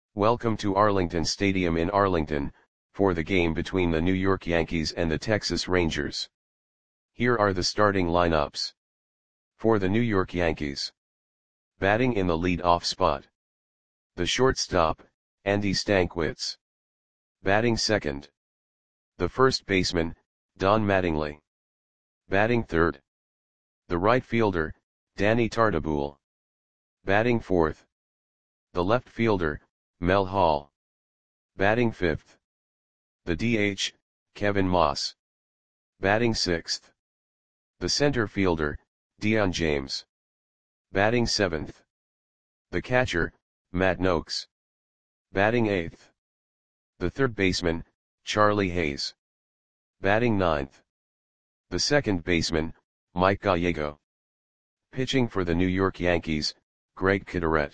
Welcome to Arlington Stadium in Arlington, for the game between the New York Yankees and the Texas Rangers. Here are the starting lineups. For the New York Yankees. Batting in the lead-off spot. The shortstop, Andy Stankiewicz. Batting second. The first baseman, Don Mattingly. Batting third. The right fielder, Danny Tartabull. Batting fourth. The left fielder, Mel Hall. Batting fifth. The DH, Kevin Moss. Batting sixth. The center fielder, Dion James. Batting seventh. The catcher, Matt Noakes. Batting eighth. The third baseman, Charlie Hayes. Batting ninth. The second baseman, Mike Gallego. Pitching for the New York Yankees, Greg Kideret.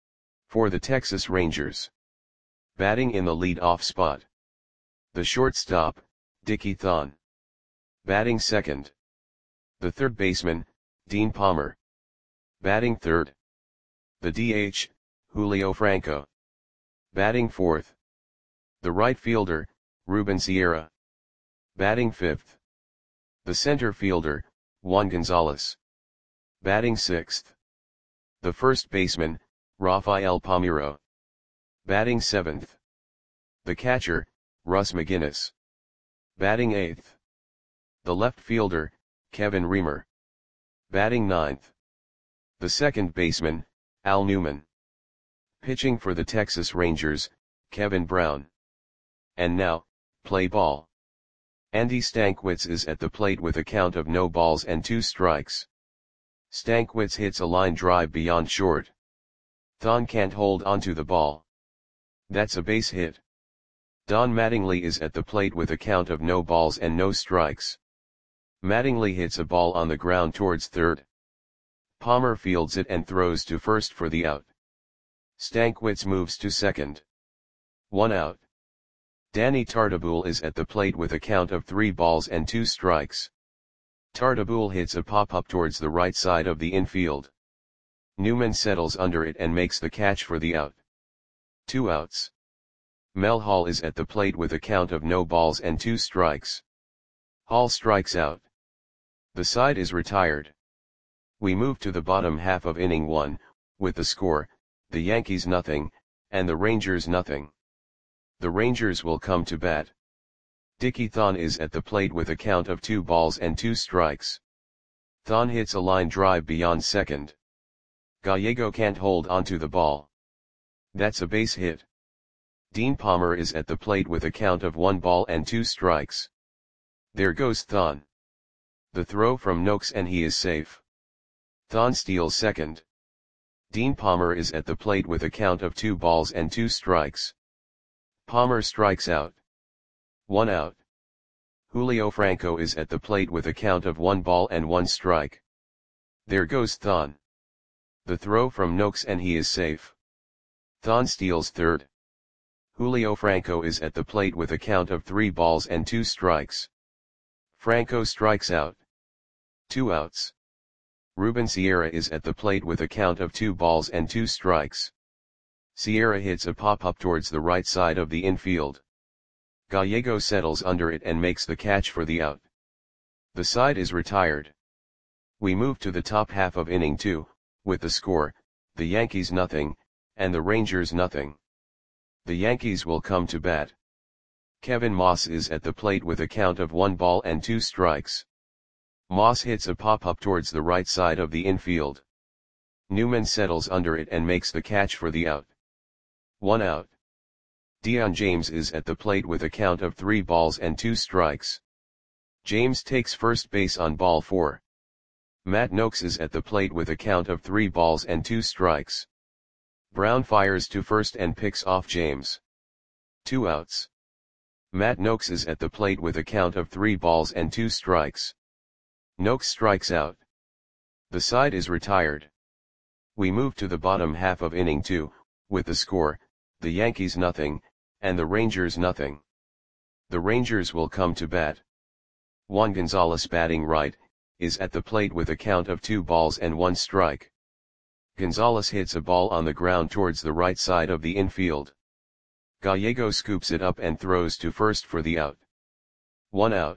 For the Texas Rangers. Batting in the lead-off spot. The shortstop, Dickie Thon. Batting second. The third baseman, Dean Palmer. Batting third. The DH, Julio Franco. Batting fourth. The right fielder, Ruben Sierra. Batting fifth. The center fielder, Juan Gonzalez. Batting sixth. The first baseman, Rafael Palmeiro. Batting seventh. The catcher, Russ McGinnis. Batting eighth. The left fielder, Kevin Reamer. Batting ninth. The second baseman, Al Newman. Pitching for the Texas Rangers, Kevin Brown. And now, play ball. Andy Stankiewicz is at the plate with a count of no balls and 2 strikes. Stankiewicz hits a line drive beyond short. Thon can't hold onto the ball. That's a base hit. Don Mattingly is at the plate with a count of no balls and no strikes. Mattingly hits a ball on the ground towards third. Palmer fields it and throws to first for the out. Stankiewicz moves to second. 1 out. Danny Tartabull is at the plate with a count of 3 balls and 2 strikes. Tartabull hits a pop-up towards the right side of the infield. Newman settles under it and makes the catch for the out. 2 outs. Mel Hall is at the plate with a count of no balls and 2 strikes. Hall strikes out. The side is retired. We move to the bottom half of inning 1, with the score, the Yankees nothing, and the Rangers nothing. The Rangers will come to bat. Dickie Thon is at the plate with a count of 2 balls and 2 strikes. Thon hits a line drive beyond second. Gallego can't hold onto the ball. That's a base hit. Dean Palmer is at the plate with a count of 1 ball and 2 strikes. There goes Thon. The throw from Noakes and he is safe. Thon steals second. Dean Palmer is at the plate with a count of 2 balls and 2 strikes. Palmer strikes out. 1 out. Julio Franco is at the plate with a count of 1 ball and 1 strike. There goes Thon. The throw from Noakes and he is safe. Thon steals third. Julio Franco is at the plate with a count of 3 balls and 2 strikes. Franco strikes out. 2 outs. Ruben Sierra is at the plate with a count of 2 balls and 2 strikes. Sierra hits a pop-up towards the right side of the infield. Gallego settles under it and makes the catch for the out. The side is retired. We move to the top half of inning 2, with the score, the Yankees nothing, and the Rangers nothing. The Yankees will come to bat. Kevin Moss is at the plate with a count of 1 ball and 2 strikes. Moss hits a pop-up towards the right side of the infield. Newman settles under it and makes the catch for the out. 1 out. Dion James is at the plate with a count of 3 balls and 2 strikes. James takes first base on ball 4. Matt Noakes is at the plate with a count of 3 balls and 2 strikes. Brown fires to first and picks off James. 2 outs. Matt Noakes is at the plate with a count of 3 balls and 2 strikes. Noakes strikes out. The side is retired. We move to the bottom half of inning 2, with the score, the Yankees nothing, and the Rangers nothing. The Rangers will come to bat. Juan Gonzalez batting right, is at the plate with a count of 2 balls and 1 strike. Gonzalez hits a ball on the ground towards the right side of the infield. Gallego scoops it up and throws to first for the out. 1 out.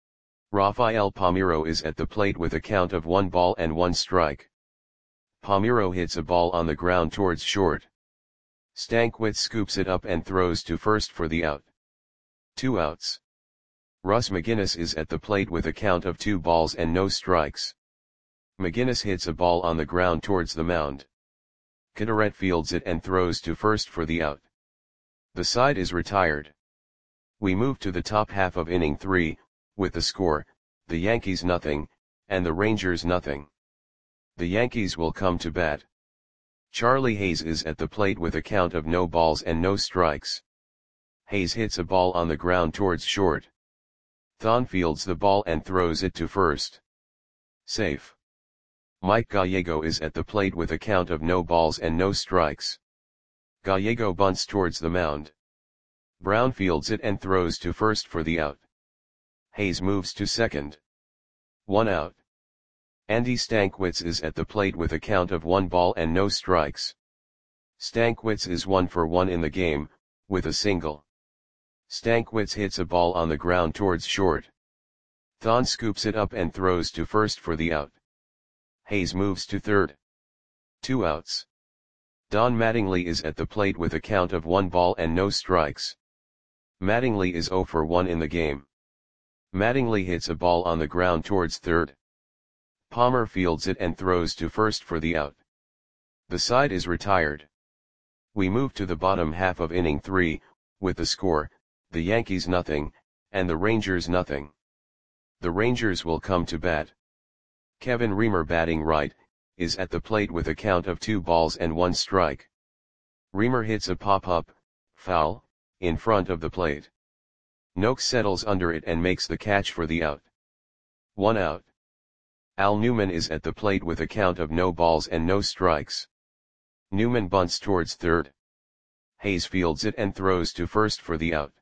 Rafael Palmeiro is at the plate with a count of 1 ball and 1 strike. Palmeiro hits a ball on the ground towards short. Stankwitz scoops it up and throws to first for the out. 2 outs. Russ McGinnis is at the plate with a count of 2 balls and no strikes. McGinnis hits a ball on the ground towards the mound. Caderet fields it and throws to first for the out. The side is retired. We move to the top half of inning 3, with the score, the Yankees nothing, and the Rangers nothing. The Yankees will come to bat. Charlie Hayes is at the plate with a count of no balls and no strikes. Hayes hits a ball on the ground towards short. Thon fields the ball and throws it to first. Safe. Mike Gallego is at the plate with a count of no balls and no strikes. Gallego bunts towards the mound. Brown fields it and throws to first for the out. Hayes moves to second. 1 out. Andy Stankwitz is at the plate with a count of 1 ball and no strikes. Stankwitz is 1 for 1 in the game, with a single. Stankwitz hits a ball on the ground towards short. Thon scoops it up and throws to first for the out. Hayes moves to third. 2 outs. Don Mattingly is at the plate with a count of 1 ball and no strikes. Mattingly is 0 for 1 in the game. Mattingly hits a ball on the ground towards third. Palmer fields it and throws to first for the out. The side is retired. We move to the bottom half of inning 3, with the score, the Yankees nothing, and the Rangers nothing. The Rangers will come to bat. Kevin Reamer batting right, is at the plate with a count of 2 balls and 1 strike. Reamer hits a pop-up, foul, in front of the plate. Noakes settles under it and makes the catch for the out. 1 out. Al Newman is at the plate with a count of no balls and no strikes. Newman bunts towards third. Hayes fields it and throws to first for the out.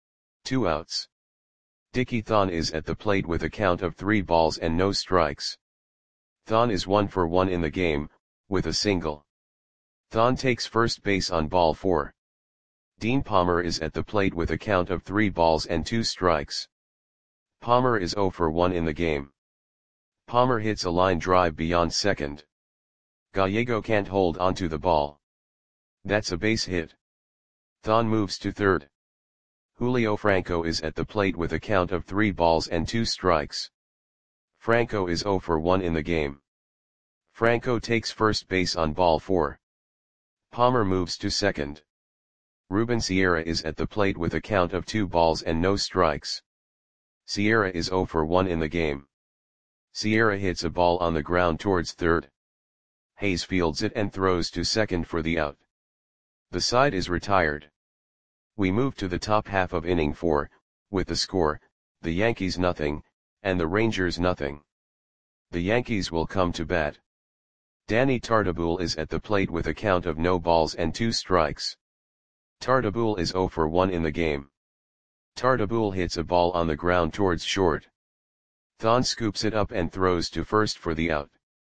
2 outs. Dickie Thon is at the plate with a count of 3 balls and no strikes. Thon is 1 for 1 in the game, with a single. Thon takes first base on ball 4. Dean Palmer is at the plate with a count of 3 balls and 2 strikes. Palmer is 0 for 1 in the game. Palmer hits a line drive beyond second. Gallego can't hold onto the ball. That's a base hit. Thon moves to third. Julio Franco is at the plate with a count of 3 balls and 2 strikes. Franco is 0 for 1 in the game. Franco takes first base on ball 4. Palmer moves to second. Ruben Sierra is at the plate with a count of 2 balls and no strikes. Sierra is 0 for 1 in the game. Sierra hits a ball on the ground towards third. Hayes fields it and throws to second for the out. The side is retired. We move to the top half of inning 4, with the score, the Yankees nothing, and the Rangers nothing. The Yankees will come to bat. Danny Tartabull is at the plate with a count of no balls and 2 strikes. Tartabull is 0 for 1 in the game. Tartabull hits a ball on the ground towards short. Thon scoops it up and throws to first for the out.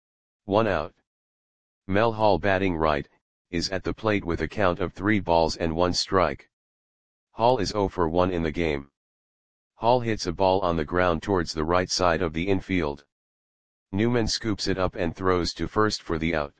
1 out. Mel Hall batting right, is at the plate with a count of 3 balls and 1 strike. Hall is 0 for 1 in the game. Hall hits a ball on the ground towards the right side of the infield. Newman scoops it up and throws to first for the out.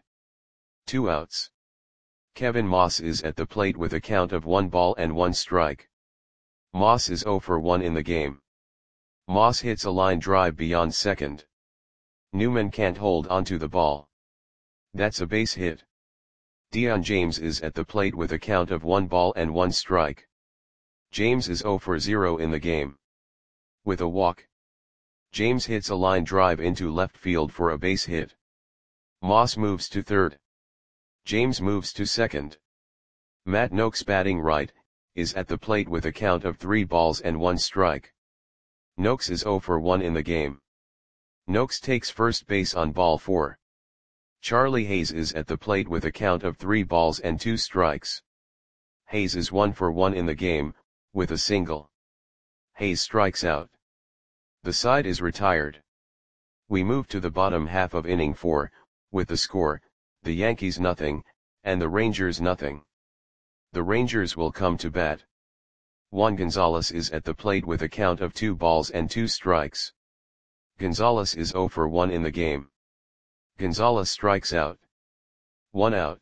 2 outs. Kevin Moss is at the plate with a count of 1 ball and 1 strike. Moss is 0 for 1 in the game. Moss hits a line drive beyond second. Newman can't hold onto the ball. That's a base hit. Dion James is at the plate with a count of 1 ball and 1 strike. James is 0 for 0 in the game. With a walk. James hits a line drive into left field for a base hit. Moss moves to third. James moves to second. Matt Noakes batting right, is at the plate with a count of 3 balls and 1 strike. Noakes is 0 for 1 in the game. Noakes takes first base on ball 4. Charlie Hayes is at the plate with a count of 3 balls and 2 strikes. Hayes is 1 for 1 in the game, with a single. Hayes strikes out. The side is retired. We move to the bottom half of inning 4, with the score, the Yankees nothing, and the Rangers nothing. The Rangers will come to bat. Juan Gonzalez is at the plate with a count of 2 balls and 2 strikes. Gonzalez is 0 for 1 in the game. Gonzalez strikes out. 1 out.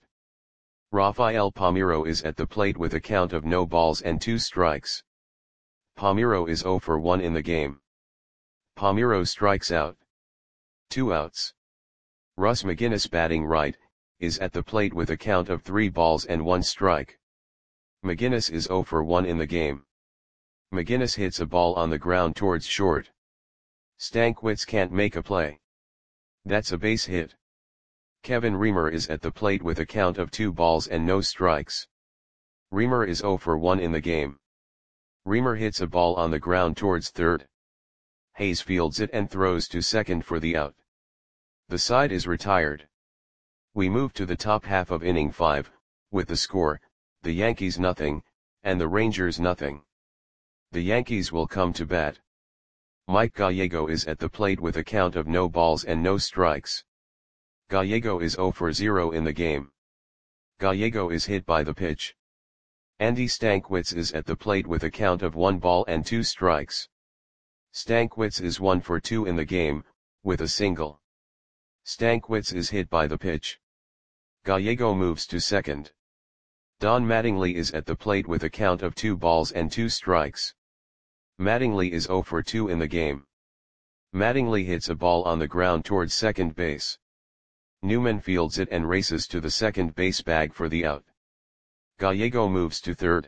Rafael Palmeiro is at the plate with a count of no balls and 2 strikes. Palmeiro is 0 for 1 in the game. Palmeiro strikes out. 2 outs. Russ McGinnis batting right, is at the plate with a count of 3 balls and 1 strike. McGinnis is 0 for 1 in the game. McGinnis hits a ball on the ground towards short. Stankwitz can't make a play. That's a base hit. Kevin Reamer is at the plate with a count of 2 balls and no strikes. Reamer is 0 for 1 in the game. Reamer hits a ball on the ground towards third. Hayes fields it and throws to second for the out. The side is retired. We move to the top half of inning 5, with the score, the Yankees nothing, and the Rangers nothing. The Yankees will come to bat. Mike Gallego is at the plate with a count of no balls and no strikes. Gallego is 0 for 0 in the game. Gallego is hit by the pitch. Andy Stankwitz is at the plate with a count of 1 ball and 2 strikes. Stankwitz is 1 for 2 in the game, with a single. Stankwitz is hit by the pitch. Gallego moves to second. Don Mattingly is at the plate with a count of 2 balls and 2 strikes. Mattingly is 0 for 2 in the game. Mattingly hits a ball on the ground towards second base. Newman fields it and races to the second base bag for the out. Gallego moves to third.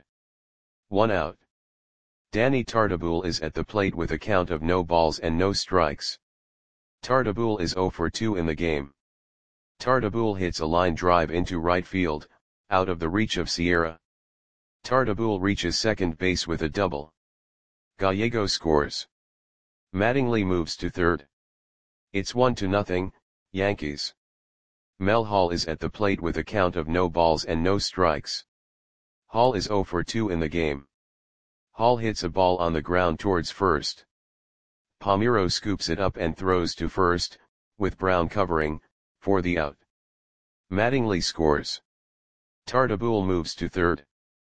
1 out. Danny Tartabull is at the plate with a count of no balls and no strikes. Tartabull is 0 for 2 in the game. Tartabull hits a line drive into right field, out of the reach of Sierra. Tartabull reaches second base with a double. Gallego scores. Mattingly moves to third. It's 1-0, Yankees. Mel Hall is at the plate with a count of no balls and no strikes. Hall is 0 for 2 in the game. Hall hits a ball on the ground towards first. Palmeiro scoops it up and throws to first, with Brown covering, for the out. Mattingly scores. Tartabull moves to third.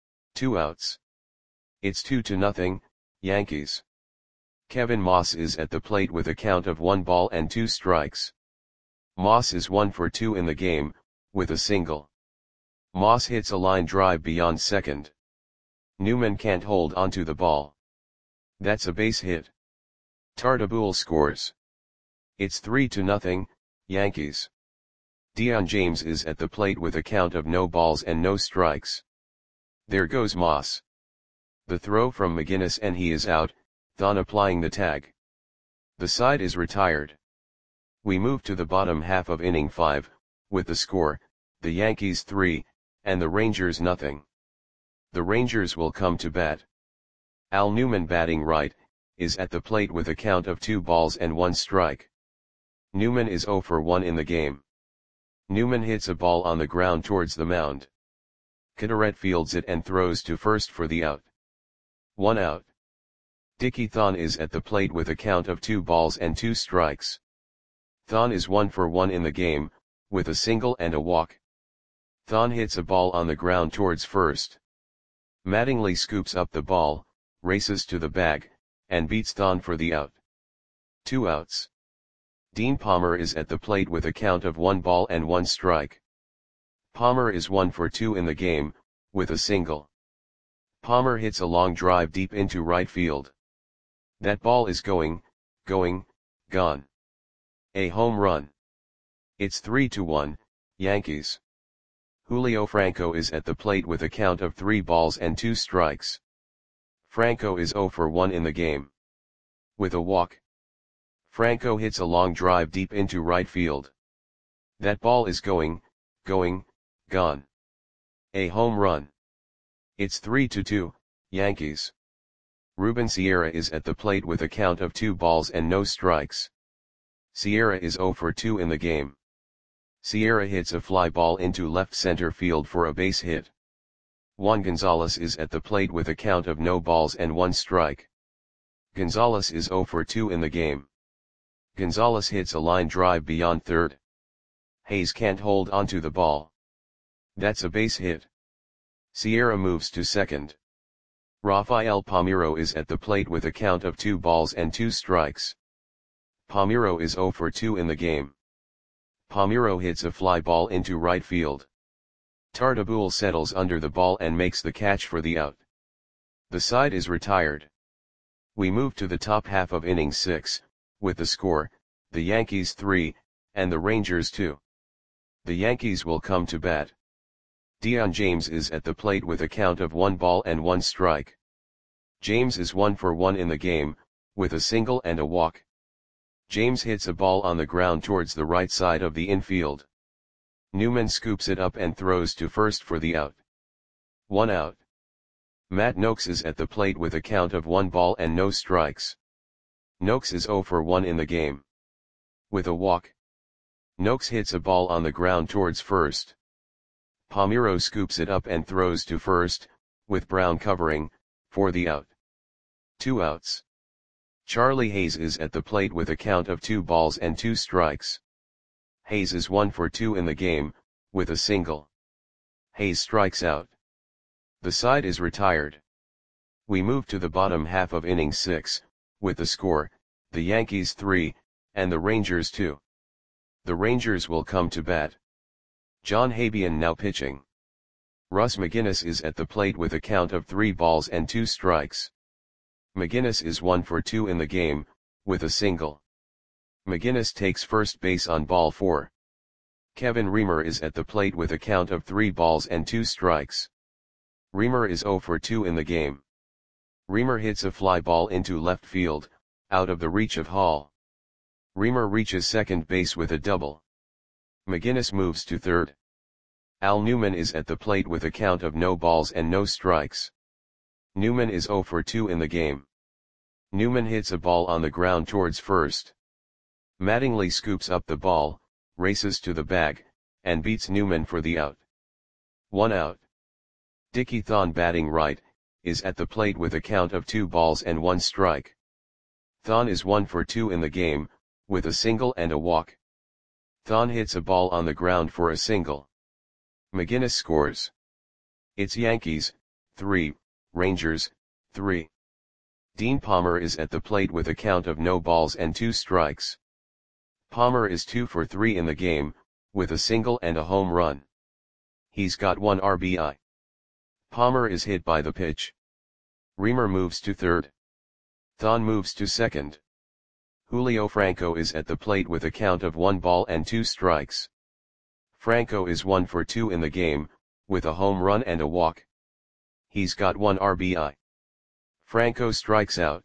2 outs. It's 2-0, Yankees. Kevin Moss is at the plate with a count of 1 ball and 2 strikes. Moss is 1 for 2 in the game, with a single. Moss hits a line drive beyond second. Newman can't hold onto the ball. That's a base hit. Tartabull scores. It's 3-0, Yankees. Dion James is at the plate with a count of no balls and no strikes. There goes Moss. The throw from McGinnis and he is out, Thon applying the tag. The side is retired. We move to the bottom half of inning 5, with the score, the Yankees 3, and the Rangers nothing. The Rangers will come to bat. Al Newman batting right, is at the plate with a count of 2 balls and 1 strike. Newman is 0 for 1 in the game. Newman hits a ball on the ground towards the mound. Caderet fields it and throws to first for the out. 1 out. Dickie Thon is at the plate with a count of 2 balls and 2 strikes. Thon is 1 for 1 in the game, with a single and a walk. Thon hits a ball on the ground towards first. Mattingly scoops up the ball, races to the bag, and beats Thon for the out. 2 outs. Dean Palmer is at the plate with a count of 1 ball and 1 strike. Palmer is 1 for 2 in the game, with a single. Palmer hits a long drive deep into right field. That ball is going, gone. A home run. It's 3-1, Yankees. Julio Franco is at the plate with a count of 3 balls and 2 strikes. Franco is 0 for 1 in the game. With a walk. Franco hits a long drive deep into right field. That ball is going, gone. A home run. It's 3-2, Yankees. Ruben Sierra is at the plate with a count of 2 balls and no strikes. Sierra is 0 for 2 in the game. Sierra hits a fly ball into left center field for a base hit. Juan Gonzalez is at the plate with a count of no balls and 1 strike. Gonzalez is 0 for 2 in the game. Gonzalez hits a line drive beyond third. Hayes can't hold onto the ball. That's a base hit. Sierra moves to second. Rafael Palmeiro is at the plate with a count of 2 balls and 2 strikes. Palmeiro is 0 for 2 in the game. Palmeiro hits a fly ball into right field. Tartabull settles under the ball and makes the catch for the out. The side is retired. We move to the top half of inning 6, with the score, the Yankees 3, and the Rangers 2. The Yankees will come to bat. Dion James is at the plate with a count of 1 ball and 1 strike. James is 1 for 1 in the game, with a single and a walk. James hits a ball on the ground towards the right side of the infield. Newman scoops it up and throws to first for the out. 1 out. Matt Noakes is at the plate with a count of 1 ball and no strikes. Noakes is 0 for 1 in the game. With a walk. Noakes hits a ball on the ground towards first. Palmeiro scoops it up and throws to first, with Brown covering, for the out. 2 outs. Charlie Hayes is at the plate with a count of 2 balls and 2 strikes. Hayes is 1 for 2 in the game, with a single. Hayes strikes out. The side is retired. We move to the bottom half of inning 6, with the score, the Yankees 3, and the Rangers 2. The Rangers will come to bat. John Habian now pitching. Russ McGinnis is at the plate with a count of 3 balls and 2 strikes. McGinnis is 1 for 2 in the game, with a single. McGinnis takes first base on ball 4. Kevin Reamer is at the plate with a count of 3 balls and 2 strikes. Reamer is 0 for 2 in the game. Reamer hits a fly ball into left field, out of the reach of Hall. Reamer reaches second base with a double. McGinnis moves to third. Al Newman is at the plate with a count of no balls and no strikes. Newman is 0 for 2 in the game. Newman hits a ball on the ground towards first. Mattingly scoops up the ball, races to the bag, and beats Newman for the out. 1 out. Dickie Thon, batting right, is at the plate with a count of 2 balls and 1 strike. Thon is 1 for 2 in the game, with a single and a walk. Thon hits a ball on the ground for a single. McGinnis scores. It's Yankees, 3, Rangers, 3. Dean Palmer is at the plate with a count of no balls and 2 strikes. Palmer is 2 for 3 in the game, with a single and a home run. He's got 1 RBI. Palmer is hit by the pitch. Reamer moves to third. Thon moves to second. Julio Franco is at the plate with a count of 1 ball and 2 strikes. Franco is 1 for 2 in the game, with a home run and a walk. He's got 1 RBI. Franco strikes out.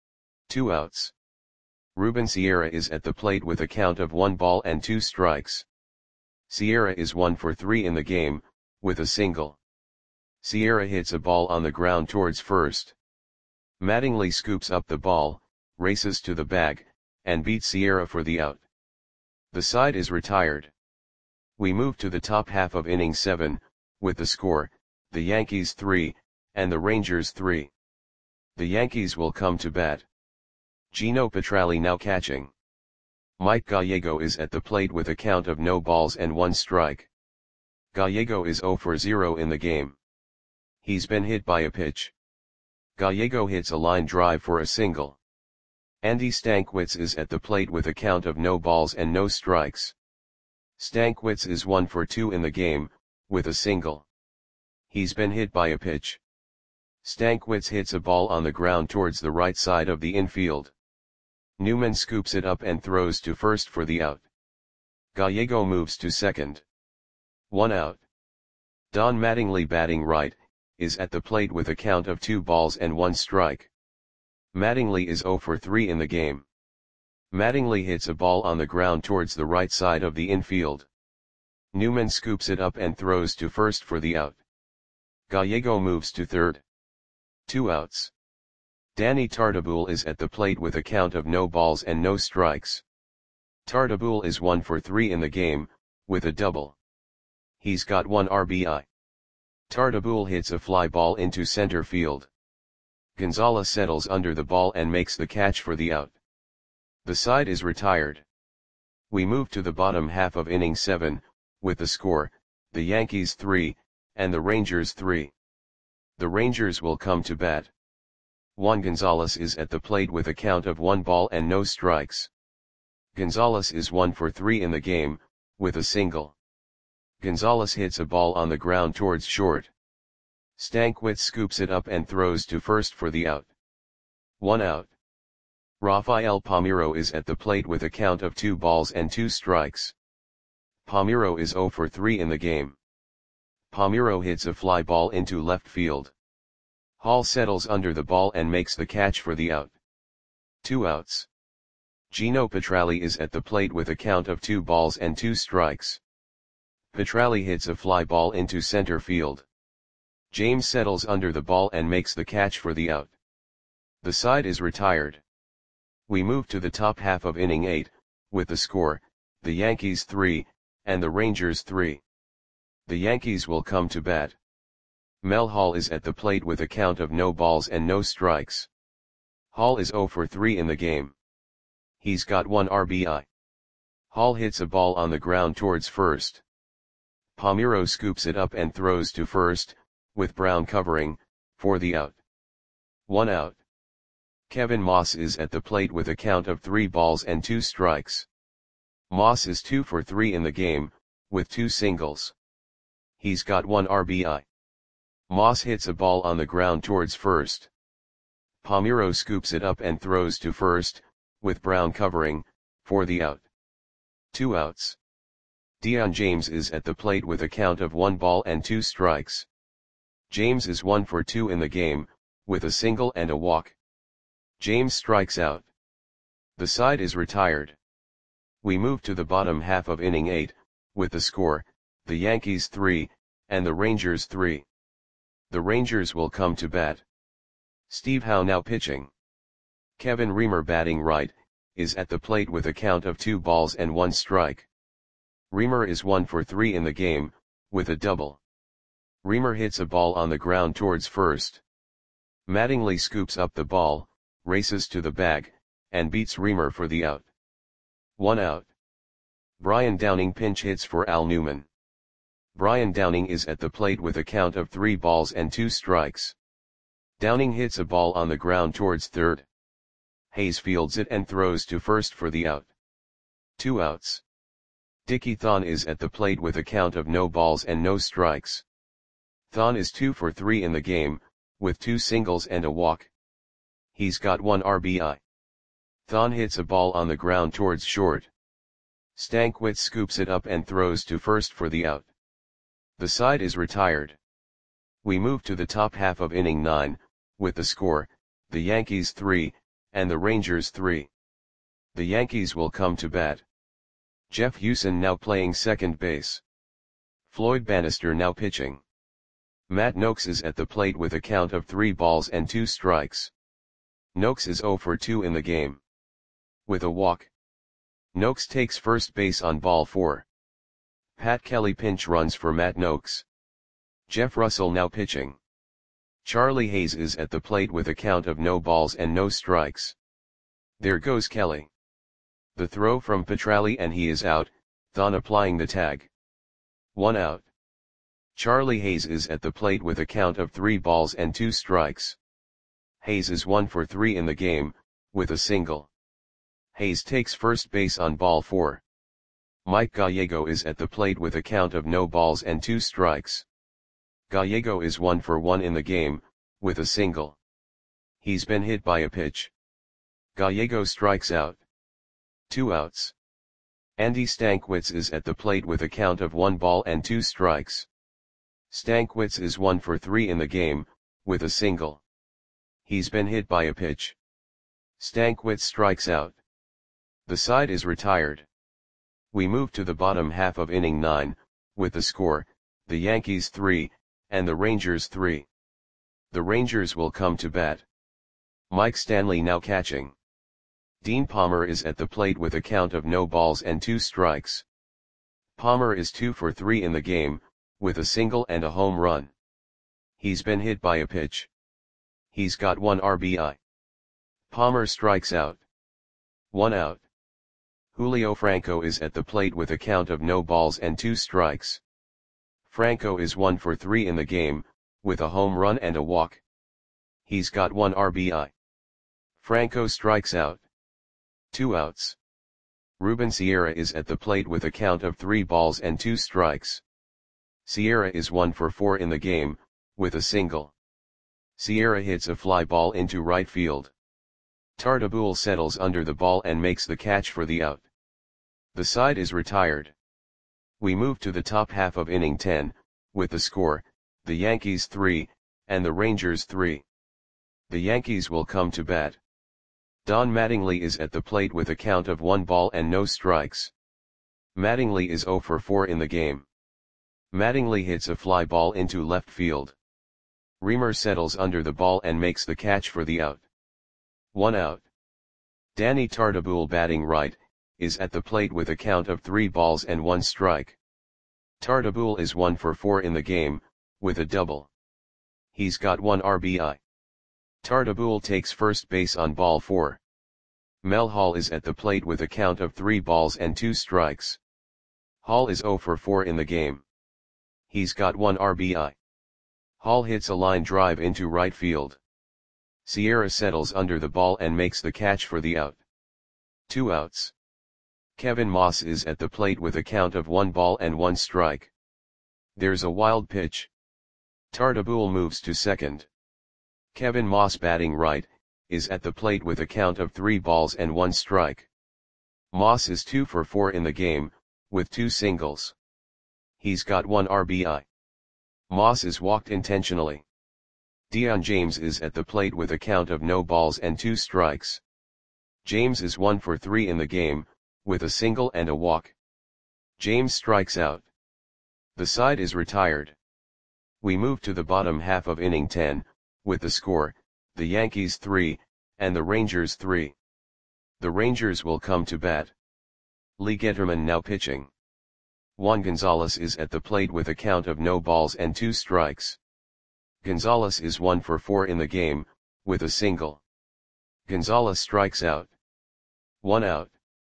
2 outs. Ruben Sierra is at the plate with a count of 1 ball and 2 strikes. Sierra is 1 for 3 in the game, with a single. Sierra hits a ball on the ground towards first. Mattingly scoops up the ball, races to the bag, and beats Sierra for the out. The side is retired. We move to the top half of inning 7, with the score, the Yankees 3, and the Rangers 3. The Yankees will come to bat. Gino Petralli now catching. Mike Gallego is at the plate with a count of no balls and 1 strike. Gallego is 0 for 0 in the game. He's been hit by a pitch. Gallego hits a line drive for a single. Andy Stankiewicz is at the plate with a count of no balls and no strikes. Stankiewicz is 1 for 2 in the game, with a single. He's been hit by a pitch. Stankiewicz hits a ball on the ground towards the right side of the infield. Newman scoops it up and throws to first for the out. Gallego moves to second. 1 out. Don Mattingly, batting right, is at the plate with a count of 2 balls and 1 strike. Mattingly is 0 for 3 in the game. Mattingly hits a ball on the ground towards the right side of the infield. Newman scoops it up and throws to first for the out. Gallego moves to third. 2 outs. Danny Tartabull is at the plate with a count of no balls and no strikes. Tartabull is 1 for 3 in the game, with a double. He's got 1 RBI. Tartabull hits a fly ball into center field. Gonzalez settles under the ball and makes the catch for the out. The side is retired. We move to the bottom half of inning 7, with the score, the Yankees 3, and the Rangers 3. The Rangers will come to bat. Juan Gonzalez is at the plate with a count of 1 ball and no strikes. Gonzalez is 1 for 3 in the game, with a single. Gonzalez hits a ball on the ground towards short. Stankwitz scoops it up and throws to first for the out. 1 out. Rafael Palmeiro is at the plate with a count of 2 balls and 2 strikes. Palmeiro is 0 for 3 in the game. Palmeiro hits a fly ball into left field. Hall settles under the ball and makes the catch for the out. 2 outs. Gino Petralli is at the plate with a count of 2 balls and 2 strikes. Petralli hits a fly ball into center field. James settles under the ball and makes the catch for the out. The side is retired. We move to the top half of inning 8, with the score, the Yankees 3, and the Rangers 3. The Yankees will come to bat. Mel Hall is at the plate with a count of no balls and no strikes. Hall is 0 for 3 in the game. He's got 1 RBI. Hall hits a ball on the ground towards first. Palmeiro scoops it up and throws to first, with Brown covering, for the out. 1 out. Kevin Moss is at the plate with a count of 3 balls and 2 strikes. Moss is 2 for 3 in the game, with 2 singles. He's got 1 RBI. Moss hits a ball on the ground towards first. Palmeiro scoops it up and throws to first, with Brown covering, for the out. 2 outs. Dion James is at the plate with a count of 1 ball and 2 strikes. James is 1 for 2 in the game, with a single and a walk. James strikes out. The side is retired. We move to the bottom half of inning 8, with the score, the Yankees 3, and the Rangers 3. The Rangers will come to bat. Steve Howe now pitching. Kevin Reamer batting right, is at the plate with a count of 2 balls and 1 strike. Reamer is 1 for 3 in the game, with a double. Reamer hits a ball on the ground towards first. Mattingly scoops up the ball, races to the bag, and beats Reamer for the out. 1 out. Brian Downing pinch hits for Al Newman. Brian Downing is at the plate with a count of 3 balls and 2 strikes. Downing hits a ball on the ground towards third. Hayes fields it and throws to first for the out. 2 outs. Dickie Thon is at the plate with a count of no balls and no strikes. Thon is 2 for 3 in the game, with 2 singles and a walk. He's got 1 RBI. Thon hits a ball on the ground towards short. Stankwitz scoops it up and throws to first for the out. The side is retired. We move to the top half of inning 9, with the score, the Yankees 3, and the Rangers 3. The Yankees will come to bat. Jeff Hewson now playing second base. Floyd Bannister now pitching. Matt Noakes is at the plate with a count of 3 balls and 2 strikes. Noakes is 0 for 2 in the game. With a walk. Noakes takes first base on ball 4. Pat Kelly pinch runs for Matt Noakes. Jeff Russell now pitching. Charlie Hayes is at the plate with a count of no balls and no strikes. There goes Kelly. The throw from Petralli and he is out, Thon applying the tag. 1 out. Charlie Hayes is at the plate with a count of 3 balls and 2 strikes. Hayes is 1 for 3 in the game, with a single. Hayes takes first base on ball 4. Mike Gallego is at the plate with a count of no balls and 2 strikes. Gallego is 1 for 1 in the game, with a single. He's been hit by a pitch. Gallego strikes out. 2 outs. Andy Stankwitz is at the plate with a count of 1 ball and 2 strikes. Stankwitz is 1 for 3 in the game, with a single. He's been hit by a pitch. Stankwitz strikes out. The side is retired. We move to the bottom half of inning 9, with the score, the Yankees 3, and the Rangers 3. The Rangers will come to bat. Mike Stanley now catching. Dean Palmer is at the plate with a count of no balls and 2 strikes. Palmer is 2 for 3 in the game, with a single and a home run. He's been hit by a pitch. He's got 1 RBI. Palmer strikes out. 1 out. Julio Franco is at the plate with a count of no balls and 2 strikes. Franco is 1 for 3 in the game, with a home run and a walk. He's got 1 RBI. Franco strikes out. 2 outs. Ruben Sierra is at the plate with a count of 3 balls and 2 strikes. Sierra is 1 for 4 in the game, with a single. Sierra hits a fly ball into right field. Tartabull settles under the ball and makes the catch for the out. The side is retired. We move to the top half of inning 10, with the score, the Yankees 3, and the Rangers 3. The Yankees will come to bat. Don Mattingly is at the plate with a count of 1 ball and no strikes. Mattingly is 0 for 4 in the game. Mattingly hits a fly ball into left field. Reamer settles under the ball and makes the catch for the out. 1 out. Danny Tartabull, batting right, is at the plate with a count of 3 balls and 1 strike. Tartabull is 1 for 4 in the game, with a double. He's got 1 RBI. Tartabull takes first base on ball 4. Mel Hall is at the plate with a count of 3 balls and 2 strikes. Hall is 0 for 4 in the game. He's got 1 RBI. Hall hits a line drive into right field. Sierra settles under the ball and makes the catch for the out. 2 outs. Kevin Moss is at the plate with a count of 1 ball and 1 strike. There's a wild pitch. Tartabull moves to second. Kevin Moss, batting right, is at the plate with a count of 3 balls and 1 strike. Moss is 2 for 4 in the game, with 2 singles. He's got 1 RBI. Moss is walked intentionally. Dion James is at the plate with a count of no balls and 2 strikes. James is 1 for 3 in the game, with a single and a walk. James strikes out. The side is retired. We move to the bottom half of inning 10, with the score, the Yankees 3, and the Rangers 3. The Rangers will come to bat. Lee Getterman now pitching. Juan Gonzalez is at the plate with a count of no balls and 2 strikes. Gonzalez is 1 for 4 in the game, with a single. Gonzalez strikes out. 1 out.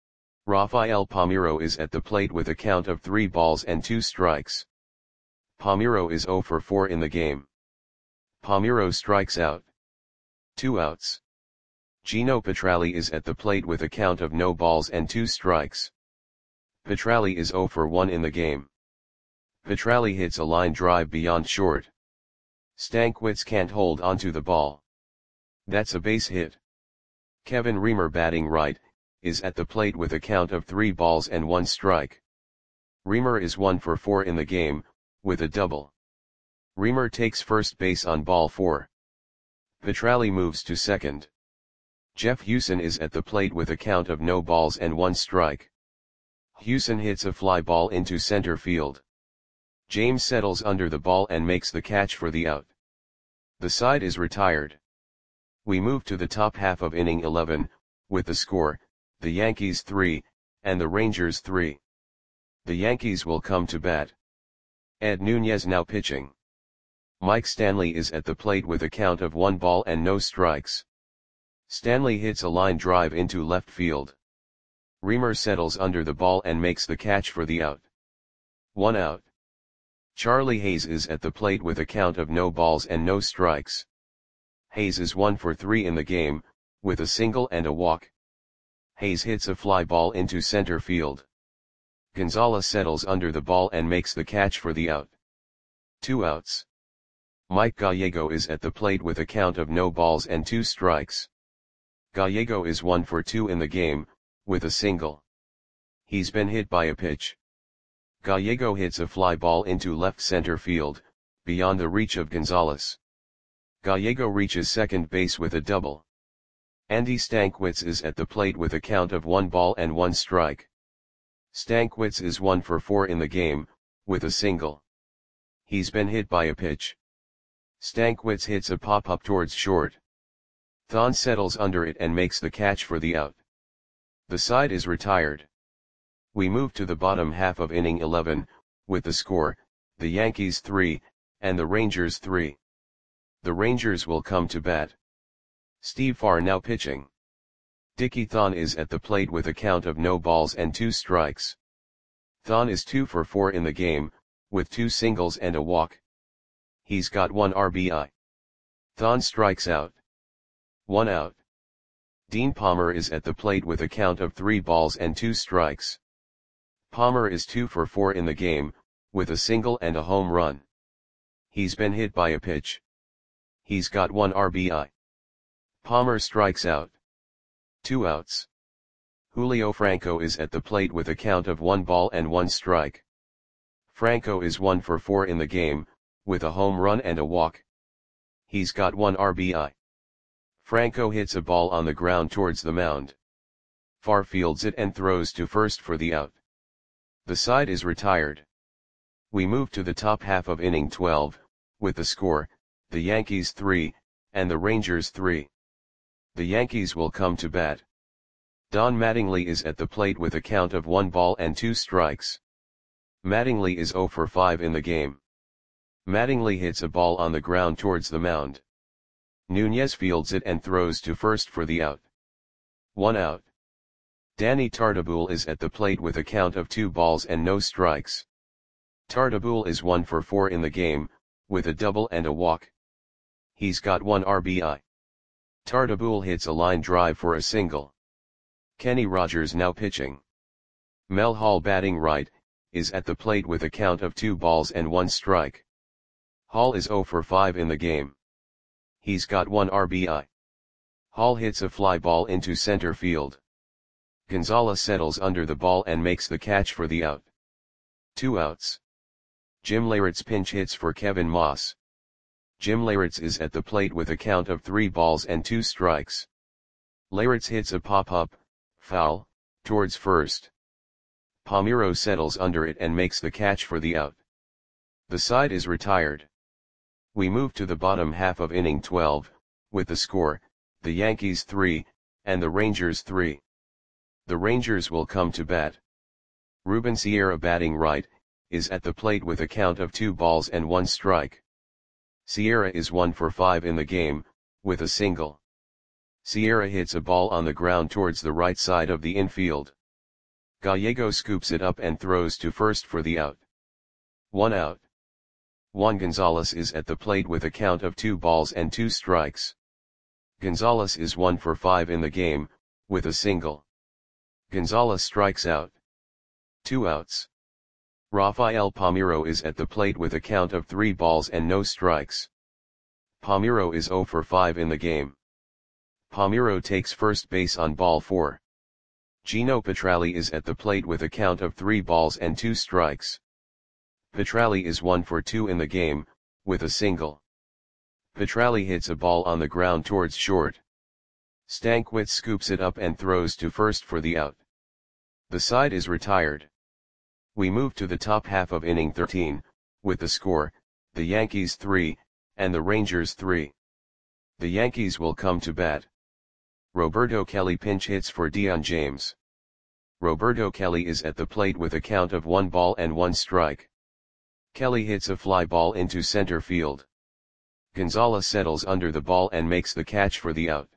Rafael Palmeiro is at the plate with a count of 3 balls and 2 strikes. Palmeiro is 0 for 4 in the game. Palmeiro strikes out. 2 outs. Gino Petralli is at the plate with a count of no balls and 2 strikes. Petralli is 0 for 1 in the game. Petralli hits a line drive beyond short. Stankiewicz can't hold onto the ball. That's a base hit. Kevin Reamer, batting right, is at the plate with a count of 3 balls and 1 strike. Reamer is 1 for 4 in the game, with a double. Reamer takes first base on ball 4. Petralli moves to second. Jeff Hewson is at the plate with a count of no balls and 1 strike. Hewson hits a fly ball into center field. James settles under the ball and makes the catch for the out. The side is retired. We move to the top half of inning 11, with the score, the Yankees 3, and the Rangers 3. The Yankees will come to bat. Ed Nunez now pitching. Mike Stanley is at the plate with a count of 1 ball and no strikes. Stanley hits a line drive into left field. Reamer settles under the ball and makes the catch for the out. 1 out. Charlie Hayes is at the plate with a count of no balls and no strikes. Hayes is 1 for 3 in the game, with a single and a walk. Hayes hits a fly ball into center field. Gonzalez settles under the ball and makes the catch for the out. 2 outs. Mike Gallego is at the plate with a count of no balls and 2 strikes. Gallego is 1 for 2 in the game, with a single. He's been hit by a pitch. Gallego hits a fly ball into left center field, beyond the reach of Gonzalez. Gallego reaches second base with a double. Andy Stankiewicz is at the plate with a count of 1 ball and 1 strike. Stankiewicz is 1 for 4 in the game, with a single. He's been hit by a pitch. Stankiewicz hits a pop-up towards short. Thon settles under it and makes the catch for the out. The side is retired. We move to the bottom half of inning 11, with the score, the Yankees 3, and the Rangers 3. The Rangers will come to bat. Steve Farr now pitching. Dickie Thon is at the plate with a count of no balls and 2 strikes. Thon is 2 for 4 in the game, with 2 singles and a walk. He's got 1 RBI. Thon strikes out. 1 out. Dean Palmer is at the plate with a count of 3 balls and 2 strikes. Palmer is 2 for 4 in the game, with a single and a home run. He's been hit by a pitch. He's got 1 RBI. Palmer strikes out. 2 outs. Julio Franco is at the plate with a count of 1 ball and 1 strike. Franco is 1 for 4 in the game, with a home run and a walk. He's got 1 RBI. Franco hits a ball on the ground towards the mound. Far fields it and throws to first for the out. The side is retired. We move to the top half of inning 12, with the score, the Yankees 3, and the Rangers 3. The Yankees will come to bat. Don Mattingly is at the plate with a count of 1 ball and 2 strikes. Mattingly is 0 for 5 in the game. Mattingly hits a ball on the ground towards the mound. Nunez fields it and throws to first for the out. 1 out. Danny Tartabull is at the plate with a count of 2 balls and no strikes. Tartabull is 1 for 4 in the game, with a double and a walk. He's got 1 RBI. Tartabull hits a line drive for a single. Kenny Rogers now pitching. Mel Hall batting right, is at the plate with a count of 2 balls and 1 strike. Hall is 0 for 5 in the game. He's got 1 RBI. Hall hits a fly ball into center field. Gonzalez settles under the ball and makes the catch for the out. 2 outs. Jim Leyritz pinch hits for Kevin Moss. Jim Leyritz is at the plate with a count of 3 balls and 2 strikes. Leyritz hits a pop-up, foul, towards first. Palmeiro settles under it and makes the catch for the out. The side is retired. We move to the bottom half of inning 12, with the score, the Yankees 3, and the Rangers 3. The Rangers will come to bat. Ruben Sierra batting right, is at the plate with a count of 2 balls and 1 strike. Sierra is 1 for 5 in the game, with a single. Sierra hits a ball on the ground towards the right side of the infield. Gallego scoops it up and throws to first for the out. 1 out. Juan Gonzalez is at the plate with a count of 2 balls and 2 strikes. Gonzalez is 1 for 5 in the game, with a single. Gonzalez strikes out. 2 outs. Rafael Palmeiro is at the plate with a count of 3 balls and no strikes. Palmeiro is 0 for 5 in the game. Palmeiro takes first base on ball 4. Gino Petralli is at the plate with a count of 3 balls and 2 strikes. Petralli is 1 for 2 in the game, with a single. Petralli hits a ball on the ground towards short. Stankiewicz scoops it up and throws to first for the out. The side is retired. We move to the top half of inning 13, with the score, the Yankees 3, and the Rangers 3. The Yankees will come to bat. Roberto Kelly pinch hits for Dion James. Roberto Kelly is at the plate with a count of 1 ball and 1 strike. Kelly hits a fly ball into center field. Gonzalez settles under the ball and makes the catch for the out.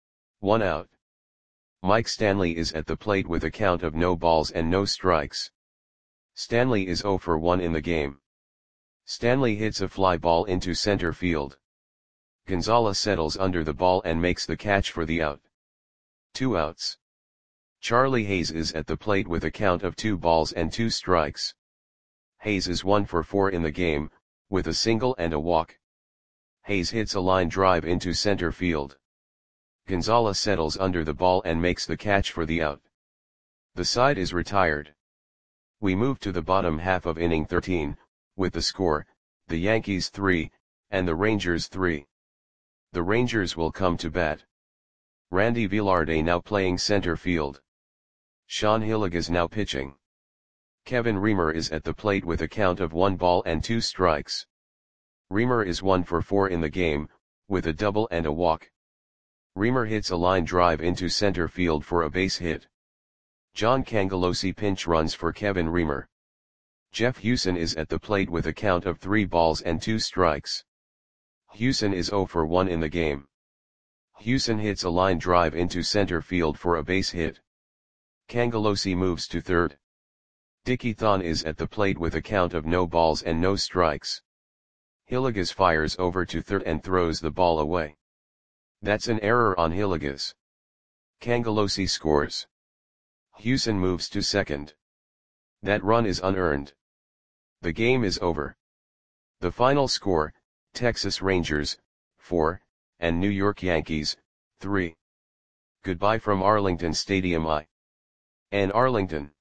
1 out. Mike Stanley is at the plate with a count of no balls and no strikes. Stanley is 0 for 1 in the game. Stanley hits a fly ball into center field. Gonzalez settles under the ball and makes the catch for the out. 2 outs. Charlie Hayes is at the plate with a count of 2 balls and 2 strikes. Hayes is 1 for 4 in the game, with a single and a walk. Hayes hits a line drive into center field. Gonzalez settles under the ball and makes the catch for the out. The side is retired. We move to the bottom half of inning 13, with the score, the Yankees 3, and the Rangers 3. The Rangers will come to bat. Randy Velarde now playing center field. Sean Hilligas now pitching. Kevin Reamer is at the plate with a count of 1 ball and 2 strikes. Reamer is 1 for 4 in the game, with a double and a walk. Reamer hits a line drive into center field for a base hit. John Cangelosi pinch runs for Kevin Reamer. Jeff Hewson is at the plate with a count of 3 balls and 2 strikes. Hewson is 0 for 1 in the game. Hewson hits a line drive into center field for a base hit. Cangelosi moves to third. Dickie Thon is at the plate with a count of no balls and no strikes. Hillegas fires over to third and throws the ball away. That's an error on Hillegas. Cangelosi scores. Hewson moves to second. That run is unearned. The game is over. The final score, Texas Rangers, 4, and New York Yankees, 3. Goodbye from Arlington Stadium. In Arlington.